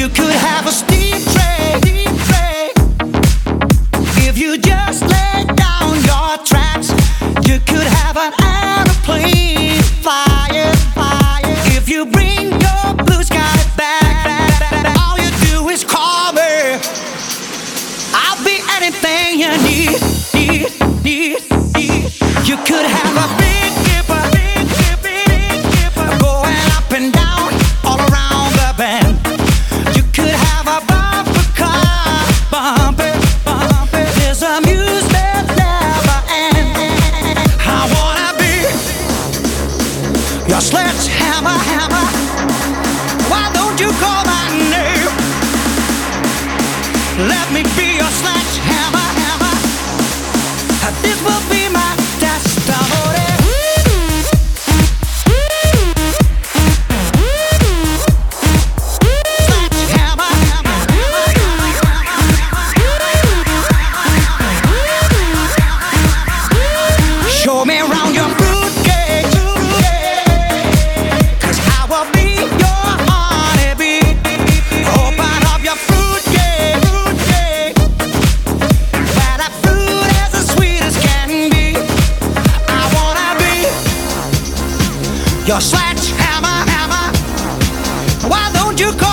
You could have a steam tray if you just lay down your tracks. You could have an aeroplane flying if you bring your blue sky back. All you do is call me. I'll be anything you need. You could have a big dipper going up and down all around the bend. You could have a bumper car bumping. There's amusement never ends. I wanna be your sledgehammer. Why don't you call my name? Let me be your sledgehammer. This will be my testimony. Sledgehammer. Show me around your fruitcake, 'cause I will be your honeybee. Open up your fruitcake, where that fruit is as sweet as can be. I wanna be your sledgehammer. Why don't you call